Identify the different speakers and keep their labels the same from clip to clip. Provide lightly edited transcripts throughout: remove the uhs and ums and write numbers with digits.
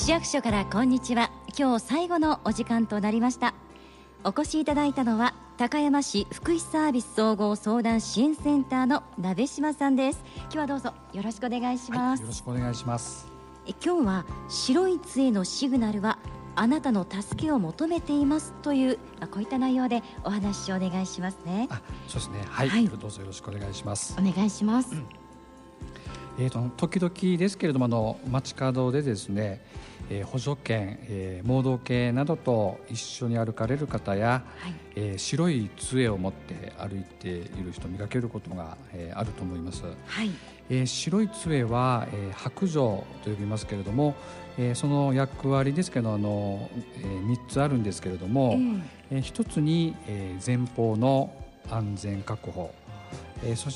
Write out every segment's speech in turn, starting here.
Speaker 1: 市役所からこんにちは。今日最後のお時間となりました。お越しいただいたのは高山市福祉サービス総合相談支援センターの鍋島さんです。今日はどうぞよろしくお願いします。
Speaker 2: よろしくお願いします。
Speaker 1: 今日は白い杖のシグナルはあなたの助けを求めていますというこういった内容でお話をお願いしますね。
Speaker 2: そうですね、はい、どうぞよろしくお願いします。
Speaker 1: お願いします。
Speaker 2: 時々ですけれども街角でですね、補助犬、盲導犬などと一緒に歩かれる方や、白い杖を持って歩いている人を見かけることが、あると思います。白い杖は、白杖と呼びますけれども、その役割ですけど3つあるんですけれども、1つに、前方の安全確保、そして、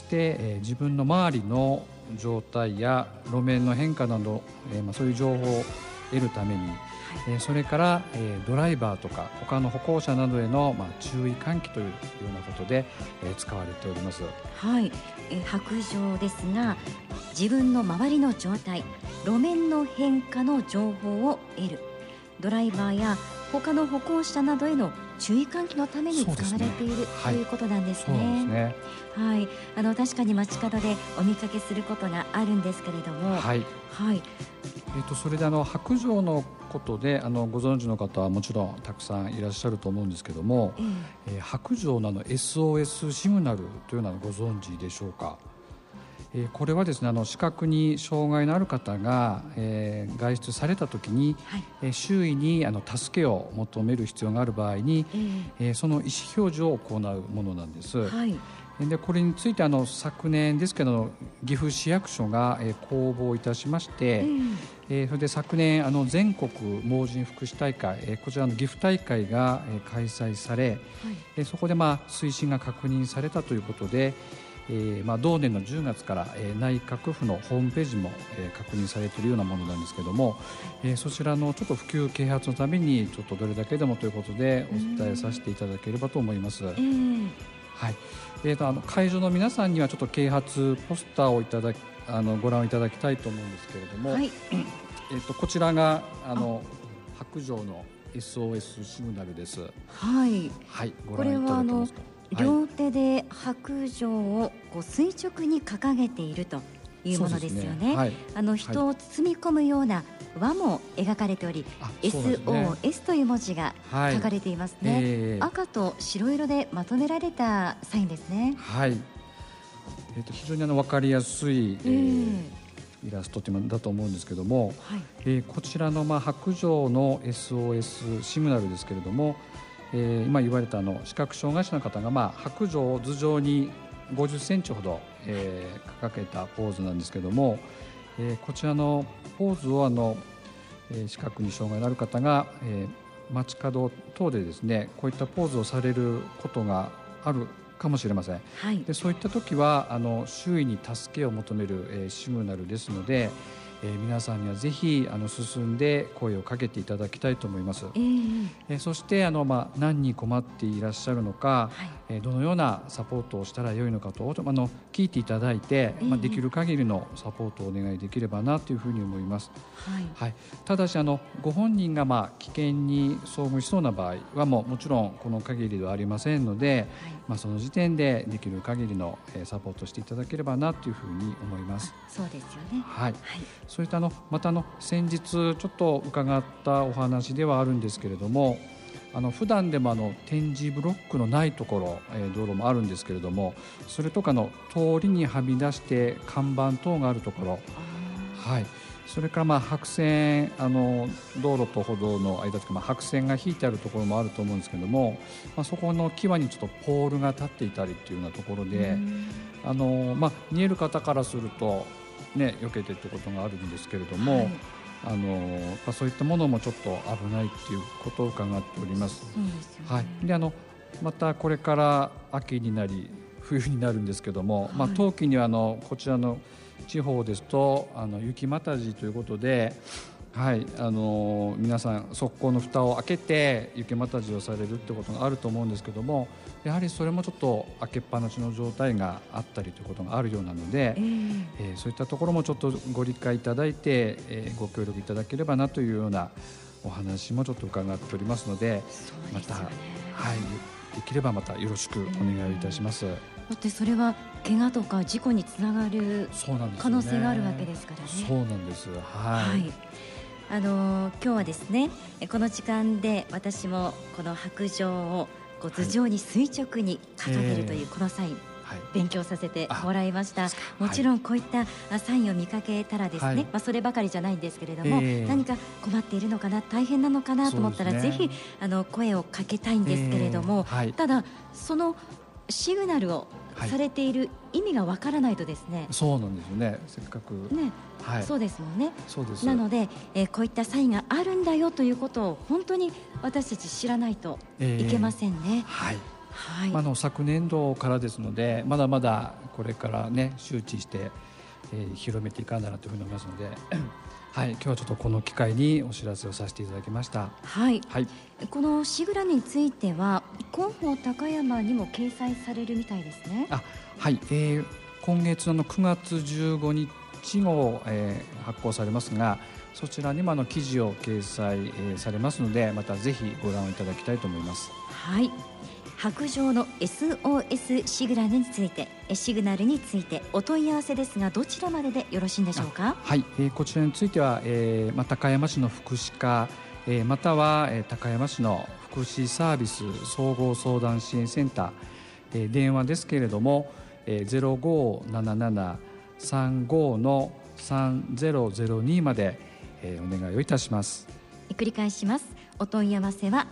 Speaker 2: 自分の周りの状態や路面の変化など、そういう情報を得るために、それから、ドライバーとか他の歩行者などへの、注意喚起というようなことで、使われております。
Speaker 1: 白杖ですが、自分の周りの状態、路面の変化の情報を得る。ドライバーや他の歩行者などへの注意喚起のために使われている、ということなんですね。確かに街角でお見かけすることがあるんですけれども、
Speaker 2: それで白杖のことでご存知の方はもちろんたくさんいらっしゃると思うんですけども、白杖のSOS シグナルというのはご存知でしょうか。これはですね、視覚に障害のある方が、外出された時に、周囲に助けを求める必要がある場合に、その意思表示を行うものなんです。でこれについて昨年ですけど岐阜市役所が、公募いたしまして、それで昨年全国盲人福祉大会、こちらの岐阜大会が、開催され、そこで推進が確認されたということで、同年の10月から、内閣府のホームページも、確認されているようなものなんですけども、そちらのちょっと普及啓発のためにちょっとどれだけでもということでお伝えさせていただければと思います。会場の皆さんにはちょっと啓発ポスターをご覧いただきたいと思うんですけれども、こちらが白杖の SOS シグナルです。ご覧いただけますか。
Speaker 1: 両手で白杖を垂直に掲げているというものですよね。人を包み込むような輪も描かれており、SOS という文字が書かれていますね。赤と白色でまとめられたサインですね。
Speaker 2: 非常に分かりやすい、イラストだと思うんですけども、こちらの白杖の SOS シグナルですけれども、今言われた視覚障害者の方が白杖を頭上に50センチほど、掲げたポーズなんですけども、こちらのポーズを視覚に障害のある方が、街角等でですねこういったポーズをされることがあるかもしれません。でそういった時は周囲に助けを求める、シグナルですので、皆さんにはぜひ進んで声をかけていただきたいと思います。そして何に困っていらっしゃるのか、どのようなサポートをしたらよいのかと聞いていただいて、できる限りのサポートをお願いできればなというふうに思います。ただしご本人が危険に遭遇しそうな場合はもちろんこの限りではありませんので、その時点でできる限りのサポートしていただければなというふうに思います。
Speaker 1: そうですよね。
Speaker 2: それとまた先日ちょっと伺ったお話ではあるんですけれども、普段でも点字ブロックのないところ、道路もあるんですけれども、それとか通りにはみ出して看板等があるところ、それから白線道路と歩道の間とか、白線が引いてあるところもあると思うんですけれども、そこの際にちょっとポールが立っていたりというようなところで、見える方からすると避けてということがあるんですけれども、そういったものもちょっと危ないということを伺っております。でまたこれから秋になり冬になるんですけども、冬季にはこちらの地方ですと雪またじということで、 はい、皆さん側溝の蓋を開けて雪またじをされるってことがあると思うんですけども、やはりそれもちょっと開けっぱなしの状態があったりということがあるようなので、そういったところもちょっとご理解いただいて、ご協力いただければなというようなお話もちょっと伺っておりますので、また、はい、できればまたよろしくお願いいたします。
Speaker 1: だってそれは怪我とか事故につながる可能性があるわけですからね。
Speaker 2: そうなんです。
Speaker 1: はい。今日はですね、この時間で私もこの白杖をこう頭上に垂直に掲げるというこのサイン、勉強させてもらいました。もちろんこういったサインを見かけたらですね、そればかりじゃないんですけれども、何か困っているのかな、大変なのかなと思ったら、ぜひ声をかけたいんですけれども、ただそのシグナルをされている意味がわからないとですね、
Speaker 2: そうなんですよね、せっかくね、
Speaker 1: そうですもんね。
Speaker 2: そうです。
Speaker 1: なので、こういったサインがあるんだよということを本当に私たち知らないといけませんね。
Speaker 2: 昨年度からですので、まだまだこれからね周知して、広めていかならというふうに思いますのではい、今日はちょっとこの機会にお知らせをさせていただきました。
Speaker 1: このシグラについては広報高山にも掲載されるみたいですね。
Speaker 2: 今月の9月15日号、発行されますが、そちらにも記事を掲載、されますので、またぜひご覧いただきたいと思います。
Speaker 1: 白杖の SOS シグナルについてお問い合わせですが、どちらまででよろしいんでしょうか。
Speaker 2: こちらについては、高山市の福祉課、または、高山市の福祉サービス総合相談支援センター、電話ですけれども、0577-35-3002まで、お願いをいたします。
Speaker 1: 繰り返します。お問い合わせは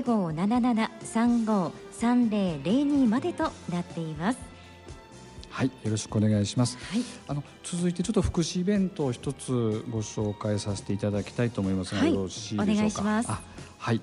Speaker 1: 0577-35-3002 までとなっています。
Speaker 2: よろしくお願いします。続いてちょっと福祉イベントを一つご紹介させていただきたいと思いますが、よろしいでしょうか。
Speaker 1: お願いします。
Speaker 2: 第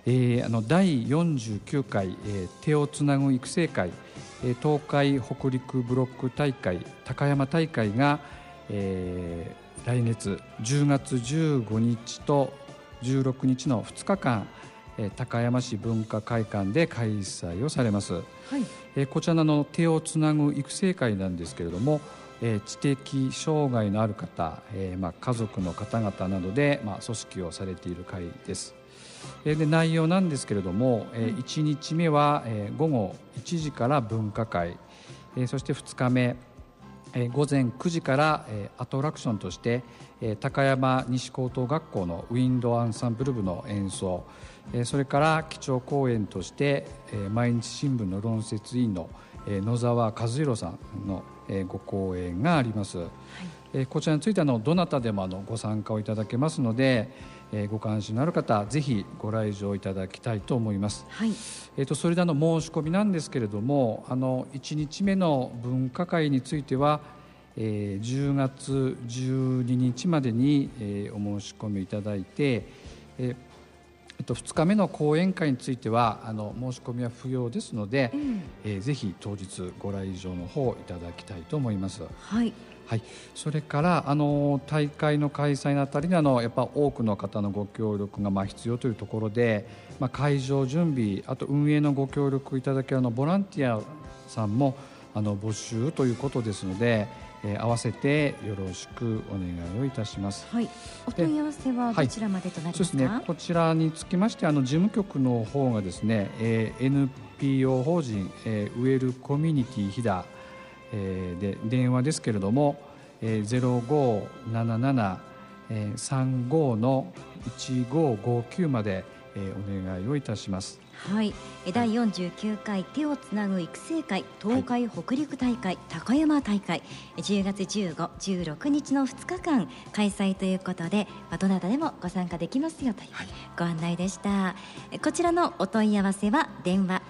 Speaker 2: 49回、手をつなぐ育成会、東海北陸ブロック大会高山大会が、来月10月15日と16日の2日間、高山市文化会館で開催をされます。こちらの手をつなぐ育成会なんですけれども、知的障害のある方、家族の方々などで、組織をされている会です。で内容なんですけれども、1日目は、午後1時から文化会、そして2日目、午前9時から、アトラクションとして、高山西高等学校のウィンドアンサンブル部の演奏、それから基調講演として、毎日新聞の論説委員の、野沢和弘さんの、ご講演があります。こちらについてはどなたでもご参加をいただけますので、ご関心のある方ぜひご来場いただきたいと思います。それで申し込みなんですけれども、1日目の文化会については、10月12日までに、お申し込みいただいて、2日目の講演会については申し込みは不要ですので、ぜひ当日ご来場の方いただきたいと思います。それから大会の開催のあたりでやっぱ多くの方のご協力が必要というところで、会場準備、あと運営のご協力いただけるボランティアさんも募集ということですので、合わせてよろしくお願いをいたします。
Speaker 1: お問い合わせはどちらまでとなりますか。
Speaker 2: こちらにつきまして事務局の方がですね、NPO 法人、ウェルコミュニティ飛騨、で電話ですけれども、0577-35-1559まで、お願いをいたします。
Speaker 1: 第49回手をつなぐ育成会東海北陸大会高山大会、10月15、16日の2日間開催ということで、どなたでもご参加できますよというご案内でした。こちらのお問い合わせは電話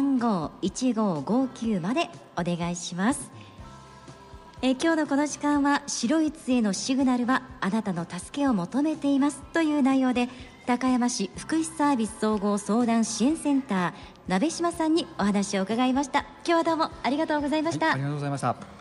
Speaker 1: 351559までお願いします。今日のこの時間は白い杖のシグナルはあなたの助けを求めていますという内容で、高山市福祉サービス総合相談支援センター鍋島さんにお話を伺いました。今日はどうもありがとうございました。
Speaker 2: ありがとうございました。